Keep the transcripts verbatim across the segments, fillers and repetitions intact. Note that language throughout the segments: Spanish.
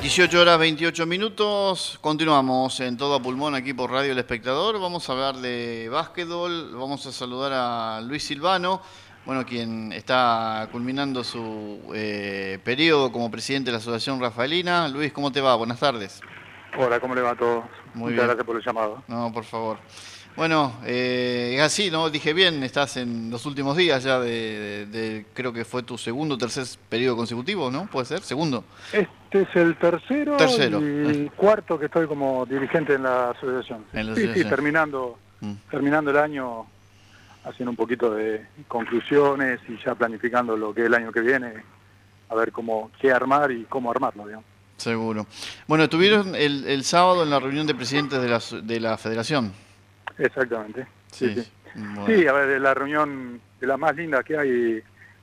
dieciocho horas veintiocho minutos, continuamos en todo a pulmón aquí por Radio El Espectador. Vamos a hablar de básquetbol, vamos a saludar a Luis Silvano, bueno, quien está culminando su eh, periodo como presidente de la Asociación Rafaelina. Luis, ¿cómo te va? Buenas tardes. Hola, ¿cómo le va a todos? Muy Muchas bien. gracias por el llamado. No, por favor. Bueno, eh, es así, ¿no? Dije bien, estás en los últimos días ya de, de- de- creo que fue tu segundo o tercer periodo consecutivo, ¿no? ¿Puede ser? Segundo. Este es el tercero Tercero, eh, y cuarto que estoy como dirigente en la asociación. Sí, en la sí, sí, asociación. terminando, Mm. terminando el año, haciendo un poquito de conclusiones y ya planificando lo que es el año que viene, a ver cómo qué armar y cómo armarlo, digamos. Seguro. Bueno, estuvieron el, el sábado en la reunión de presidentes de la, aso- de la federación. Exactamente. Sí, Sí, sí. bueno, Sí, a ver, es la reunión de las más lindas que hay,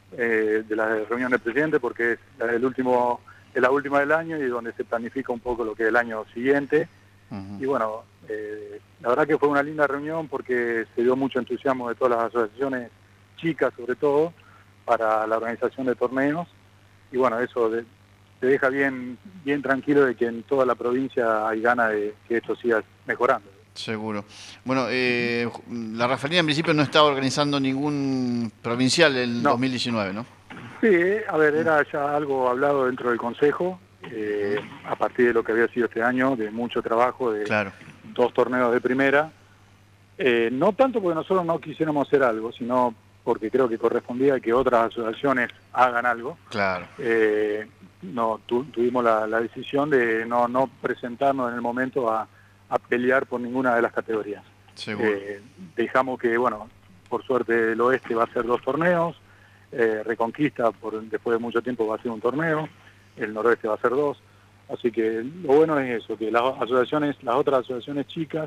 eh, de la reunión de presidente, porque es la del último, es la última del año y donde se planifica un poco lo que es el año siguiente. ujú, Y bueno, eh, la verdad que fue una linda reunión porque se dio mucho entusiasmo de todas las asociaciones chicas, sobre todo, para la organización de torneos. Y bueno, eso de- te deja bien, bien tranquilo de que en toda la provincia hay ganas de que esto siga mejorando. seguro. Bueno, eh, ju- la Rafaelina en principio no estaba organizando ningún provincial en No, dos mil diecinueve, ¿no? sí, a ver, era ya algo hablado dentro del Consejo, eh, a partir de lo que había sido este año, de mucho trabajo, de Claro, dos torneos de primera. Eh, no tanto porque nosotros no quisiéramos hacer algo, sino porque creo que correspondía que otras asociaciones hagan algo. claro, Eh, no tu- tuvimos la, la decisión de no, no presentarnos en el momento a, a pelear por ninguna de las categorías. seguro. Eh, dejamos que, bueno, por suerte el oeste va a ser dos torneos, eh, Reconquista por, después de mucho tiempo va a ser un torneo, el noroeste va a ser dos, así que lo bueno es eso, que las asociaciones, las otras asociaciones chicas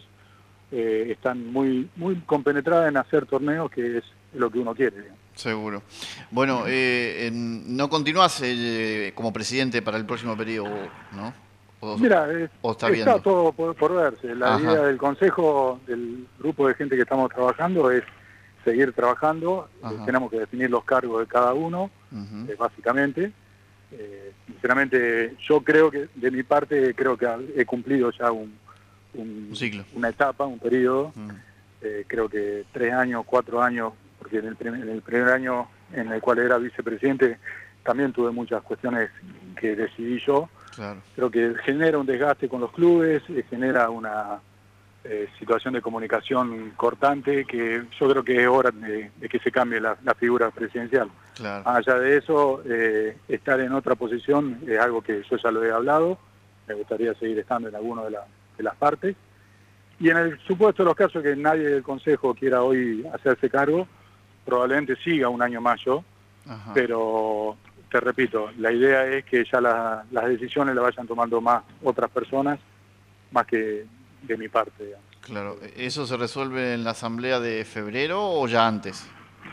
eh, están muy, muy compenetradas en hacer torneos, que es lo que uno quiere, digamos. Seguro. Bueno, eh, en- no continúas eh, como presidente para el próximo periodo, ¿no? O, Mira, es- o está está viendo. todo por, por verse. La idea Ajá, del consejo, del grupo de gente que estamos trabajando, es seguir trabajando. Eh, ajá, tenemos que definir los cargos de cada uno, ujú. eh, básicamente. Eh, sinceramente, yo creo que, de mi parte, creo que he cumplido ya un, Un un- ciclo. una etapa, un periodo. Mm, Eh, creo que tres años, cuatro años, porque en el, prim- en el primer año en el cual era vicepresidente también tuve muchas cuestiones que decidí yo. claro, Creo que genera un desgaste con los clubes, eh, genera una eh, situación de comunicación cortante que yo creo que es hora de, de que se cambie la, la figura presidencial. claro. Más allá de eso, eh, estar en otra posición es algo que yo ya lo he hablado, me gustaría seguir estando en alguna de, la- de las partes. Y en el supuesto de los casos que nadie del Consejo quiera hoy hacerse cargo, probablemente siga un año más yo, Ajá. pero te repito, la idea es que ya la- las decisiones las vayan tomando más otras personas, más que de mi parte, digamos. Claro, ¿eso se resuelve en la asamblea de febrero o ya antes?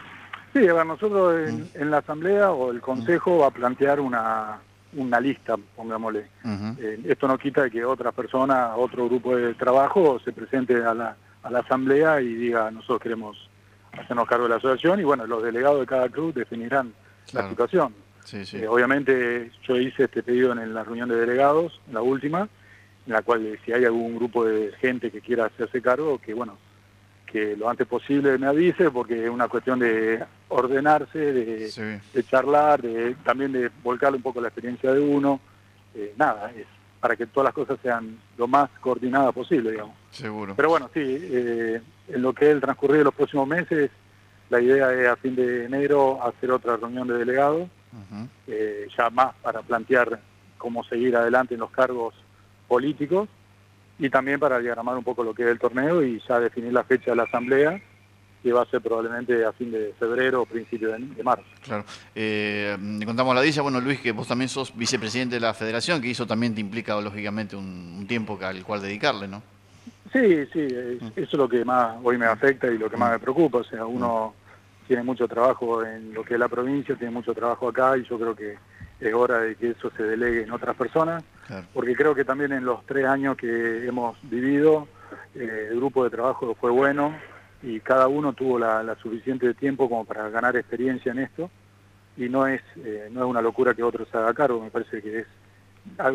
Sí, a ver, nosotros Mm, en, en la Asamblea o el mm, Consejo va a plantear una, una lista, pongámosle. ujú, Eh, esto no quita que otra persona, otro grupo de trabajo se presente a la, a la Asamblea y diga, nosotros queremos hacernos cargo de la asociación, y bueno, los delegados de cada club definirán la claro, situación. sí, sí, Eh, obviamente yo hice este pedido en la reunión de delegados, en la última, en la cual eh, si hay algún grupo de gente que quiera hacerse cargo, que bueno, que lo antes posible me avise, porque es una cuestión de ordenarse, de, sí, de charlar, de también de volcarle un poco la experiencia de uno. Eh, nada, es para que todas las cosas sean lo más coordinadas posible, digamos. seguro. Pero bueno, sí, eh, en lo que es el transcurrir de los próximos meses, la idea es a fin de enero hacer otra reunión de delegados, Ujú, eh, ya más para plantear cómo seguir adelante en los cargos políticos y también para diagramar un poco lo que es el torneo y ya definir la fecha de la asamblea, que va a ser probablemente a fin de febrero o principio de, de marzo. claro. Eh, le contamos a la audiencia, bueno, Luis, que vos también sos vicepresidente de la federación, que eso también te implica, lógicamente, un, un tiempo que- al cual dedicarle, ¿no? Sí, sí, es- Mm, eso es lo que más hoy me afecta y lo que más mm, me preocupa. O sea, mm, uno tiene mucho trabajo en lo que es la provincia, tiene mucho trabajo acá y yo creo que es hora de que eso se delegue en otras personas, claro, porque creo que también en los tres años que hemos vivido, eh, el grupo de trabajo fue bueno y cada uno tuvo la, la suficiente tiempo como para ganar experiencia en esto y no es, eh, no es una locura que otro se haga cargo, me parece que es algo que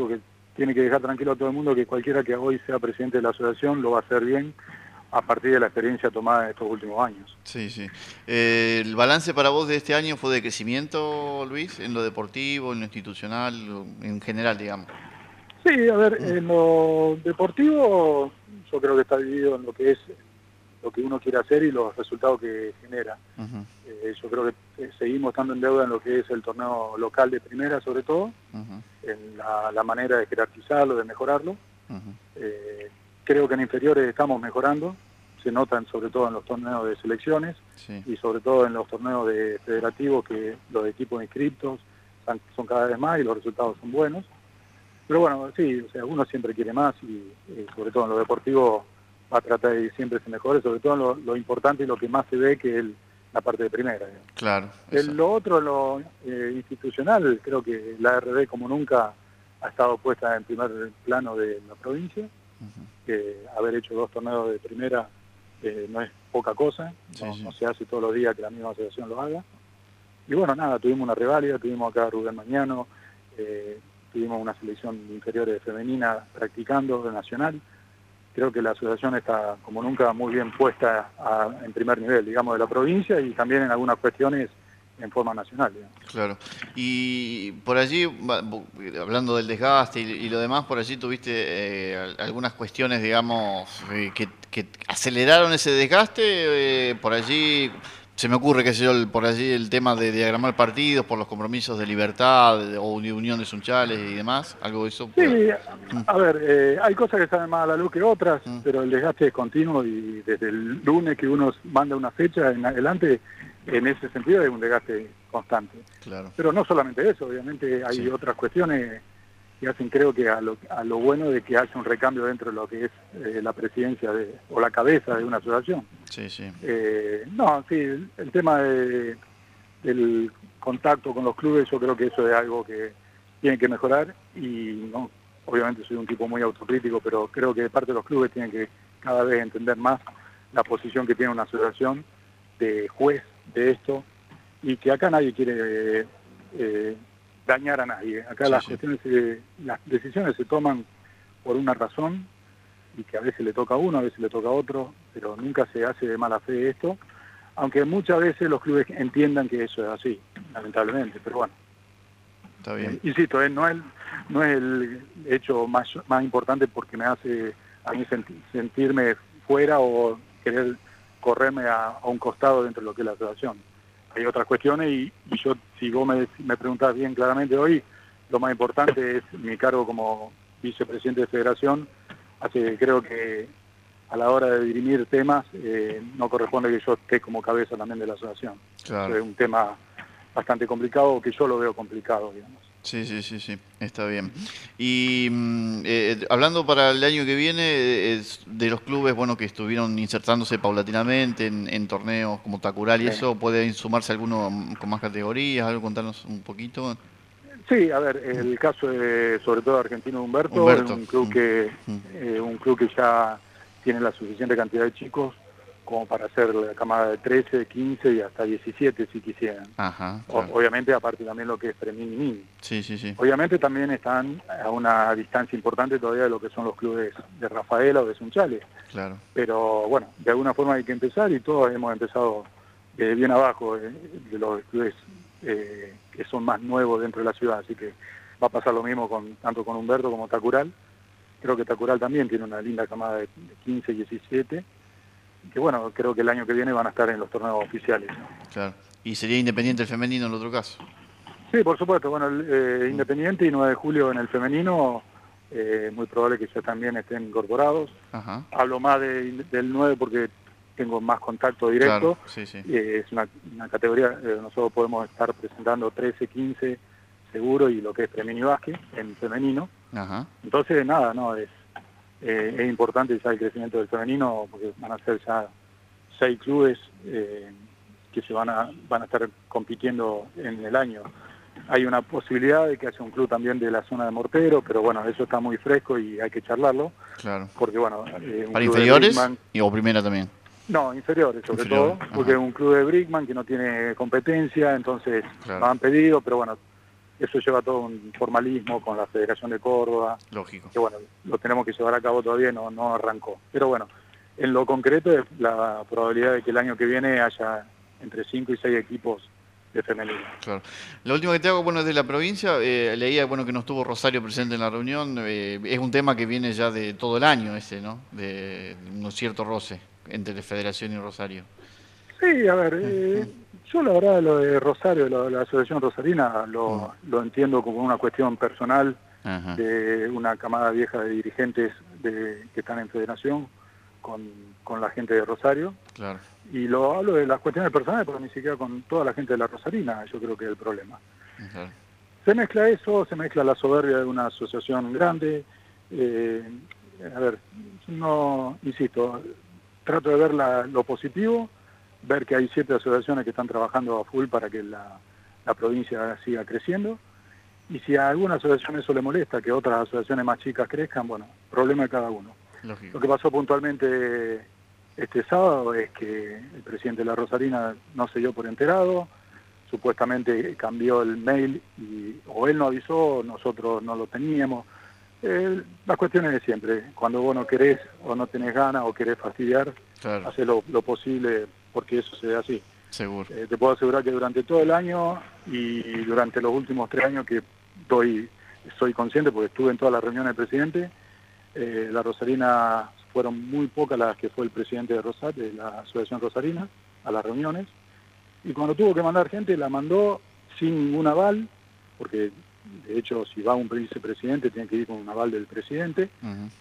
tiene que dejar tranquilo a todo el mundo que cualquiera que hoy sea presidente de la asociación lo va a hacer bien a partir de la experiencia tomada en estos últimos años. Sí, sí. Eh, ¿el balance para vos de este año fue de crecimiento, Luis, en lo deportivo, en lo institucional, en general, digamos? Sí, a ver, en lo deportivo yo creo que está dividido en lo que es lo que uno quiere hacer y los resultados que genera. Uh-huh. Eh, yo creo que eh, seguimos estando en deuda en lo que es el torneo local de primera, sobre todo, Uh-huh. en la, la manera de jerarquizarlo, de mejorarlo. Uh-huh. Eh, creo que en inferiores estamos mejorando, se notan sobre todo en los torneos de selecciones, Sí. y sobre todo en los torneos de federativos, que los equipos inscriptos son, son cada vez más y los resultados son buenos. Pero bueno, sí, o sea, uno siempre quiere más y, y sobre todo en lo deportivo va a tratar de que siempre se mejore, sobre todo en lo, lo importante y lo que más se ve, que es el, la parte de primera. Digamos. Claro. El, lo otro, lo eh, institucional, creo que la R D como nunca ha estado puesta en primer plano de la provincia. Uh-huh. Que haber hecho dos torneos de primera eh, no es poca cosa, sí, no, sí. no se hace todos los días que la misma asociación lo haga. Y bueno, nada, tuvimos una reválida, tuvimos acá a Rubén Mañano, eh, tuvimos una selección inferior femenina practicando de nacional. Creo que la asociación está como nunca muy bien puesta a, en primer nivel, digamos, de la provincia y también en algunas cuestiones en forma nacional. Digamos. Claro. Y por allí, hablando del desgaste y, y lo demás, por allí tuviste eh, algunas cuestiones, digamos, eh, que, que aceleraron ese desgaste. Eh, por allí, se me ocurre, qué sé yo, por allí el tema de diagramar partidos por los compromisos de libertad de, o de unión de sunchales y demás. ¿Algo de eso? Sí, a ver, eh, hay cosas que salen más a la luz que otras, mm. pero el desgaste es continuo y desde el lunes que uno manda una fecha en adelante, en ese sentido es un desgaste constante. Claro. Pero no solamente eso, obviamente hay sí. otras cuestiones que hacen, creo que a lo, a lo bueno de que haya un recambio dentro de lo que es eh, la presidencia de, o la cabeza de una asociación. Sí, sí. Eh, no, sí, el, el tema de, del contacto con los clubes, yo creo que eso es algo que tiene que mejorar y no, obviamente soy un tipo muy autocrítico, pero creo que de parte de los clubes tienen que cada vez entender más la posición que tiene una asociación de juez de esto y que acá nadie quiere eh, dañar a nadie. Acá sí, las sí. cuestiones, eh, las decisiones se toman por una razón y que a veces le toca a uno, a veces le toca a otro, pero nunca se hace de mala fe esto, aunque muchas veces los clubes entiendan que eso es así, lamentablemente, pero bueno. Está bien. Eh, insisto, eh, no, es, no es el hecho más, más importante porque me hace a mí senti sentirme fuera o querer correrme a, a un costado dentro de lo que es la asociación. Hay otras cuestiones y, y yo, si vos me, me preguntás bien claramente hoy, lo más importante es mi cargo como vicepresidente de federación, así que creo que a la hora de dirimir temas eh, no corresponde que yo esté como cabeza también de la asociación. Claro. Es un tema bastante complicado, que yo lo veo complicado, digamos. Sí, sí, sí, sí, está bien. Y eh, hablando para el año que viene, eh, de los clubes bueno que estuvieron insertándose paulatinamente en, en torneos como Tacural y sí. eso, ¿puede sumarse alguno con más categorías? ¿Algo? Contarnos un poquito. Sí, a ver, el caso de, sobre todo Argentino Humberto, Humberto. es un club que mm. eh, un club que ya tiene la suficiente cantidad de chicos como para hacer la camada de trece, quince y hasta diecisiete si quisieran. Ajá, claro. o, obviamente aparte también lo que es Premini y Mini. Sí, sí, sí. Obviamente también están a una distancia importante todavía de lo que son los clubes de Rafaela o de Sunchales. Claro. Pero bueno, de alguna forma hay que empezar y todos hemos empezado eh, bien abajo eh, de los clubes eh, que son más nuevos dentro de la ciudad, así que va a pasar lo mismo con tanto con Humberto como Tacural. Creo que Tacural también tiene una linda camada de quince, diecisiete, que bueno, creo que el año que viene van a estar en los torneos oficiales. ¿No? Claro. ¿Y sería Independiente el femenino en el otro caso? Sí, por supuesto. Bueno, el, eh, mm. Independiente y nueve de julio en el femenino, eh, muy probable que ya también estén incorporados. Ajá. Hablo más de, del nueve porque tengo más contacto directo. Claro, sí, sí. Eh, es una, una categoría, eh, nosotros podemos estar presentando trece, quince seguro y lo que es femenino y básquet en femenino. Ajá. Entonces, nada, no es eh, es importante ya el crecimiento del femenino porque van a ser ya seis clubes eh, que se van a van a estar compitiendo en el año. Hay una posibilidad de que haya un club también de la zona de Mortero, pero bueno, eso está muy fresco y hay que charlarlo. Claro. Porque bueno, eh, un ¿para club inferiores Brickman, y o primera también? No, inferiores sobre Inferior. todo, porque es un club de Brickman que no tiene competencia, entonces claro. lo han pedido, pero bueno, eso lleva todo un formalismo con la Federación de Córdoba. Lógico. Que bueno, lo tenemos que llevar a cabo todavía, no, no arrancó. Pero bueno, en lo concreto es la probabilidad de que el año que viene haya entre cinco y seis equipos de femenino. Claro. Lo último que te hago, bueno, es de la provincia. Eh, leía, bueno, que no estuvo Rosario presente en la reunión. Eh, es un tema que viene ya de todo el año ese, ¿no? De un cierto roce entre Federación y Rosario. Sí, a ver, eh, yo la verdad lo de Rosario, lo de la Asociación Rosarina, lo, Mm. lo entiendo como una cuestión personal Ajá. de una camada vieja de dirigentes de, que están en federación con, con la gente de Rosario. Claro. Y lo hablo de las cuestiones personales porque ni siquiera con toda la gente de la Rosarina yo creo que es el problema. Claro. Se mezcla eso, se mezcla la soberbia de una asociación grande. Eh, a ver, no, insisto, trato de ver la, lo positivo, ver que hay siete asociaciones que están trabajando a full para que la, la provincia siga creciendo. Y si a alguna asociación eso le molesta, que otras asociaciones más chicas crezcan, bueno, problema de cada uno. Lógico. Lo que pasó puntualmente este sábado es que el presidente de la Rosarina no se dio por enterado, supuestamente cambió el mail y o él no avisó, nosotros no lo teníamos. Eh, las cuestiones de siempre, cuando vos no querés o no tenés ganas o querés fastidiar, Claro. hacés lo, lo posible porque eso se ve así. Seguro. Eh, te puedo asegurar que durante todo el año y durante los últimos tres años que doy, soy consciente porque estuve en todas las reuniones del presidente, eh, la Rosarina fueron muy pocas las que fue el presidente de, Rosar, de la Asociación Rosarina a las reuniones, y cuando tuvo que mandar gente la mandó sin ningún aval, porque de hecho si va un vicepresidente tiene que ir con un aval del presidente, Uh-huh.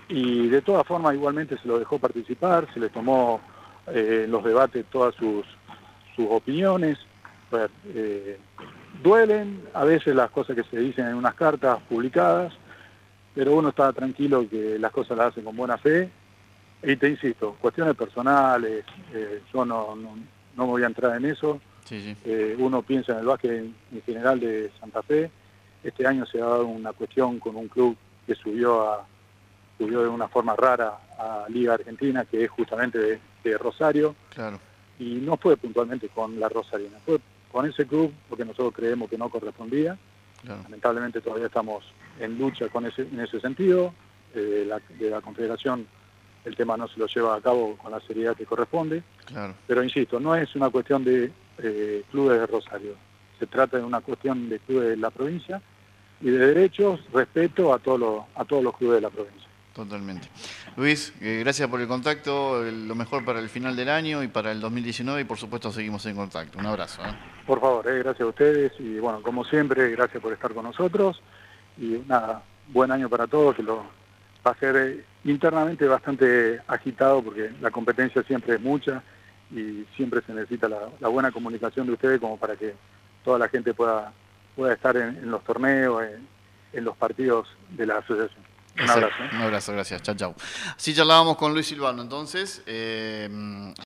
y de todas formas igualmente se lo dejó participar, se le tomó eh, en los debates todas sus, sus opiniones. Pues, eh, duelen a veces las cosas que se dicen en unas cartas publicadas, pero uno está tranquilo que las cosas las hacen con buena fe. Y te insisto, cuestiones personales, eh, yo no, no, no me voy a entrar en eso. Sí, sí. Eh, uno piensa en el básquet en, en general de Santa Fe. Este año se ha dado una cuestión con un club que subió a subió de una forma rara a Liga Argentina, que es justamente de, de Rosario, Claro. y no fue puntualmente con la Rosarina, fue con ese club porque nosotros creemos que no correspondía. Claro. Lamentablemente todavía estamos en lucha con ese, en ese sentido. Eh, la, de la Confederación el tema no se lo lleva a cabo con la seriedad que corresponde, Claro. pero insisto, no es una cuestión de eh, clubes de Rosario, se trata de una cuestión de clubes de la provincia y de derechos, respeto a todos los, a todos los clubes de la provincia. Totalmente. Luis, eh, gracias por el contacto, eh, lo mejor para el final del año y para el dos mil diecinueve y por supuesto seguimos en contacto. Un abrazo. ¿eh? Por favor, eh, gracias a ustedes y bueno, como siempre, gracias por estar con nosotros y nada, buen año para todos, que lo va a ser eh, internamente bastante agitado porque la competencia siempre es mucha y siempre se necesita la, la buena comunicación de ustedes como para que toda la gente pueda, pueda estar en, en los torneos, en, en los partidos de la asociación. Un abrazo. ¿eh? Un abrazo, gracias. Chao, chao. Así charlábamos con Luis Silvano, entonces. Eh,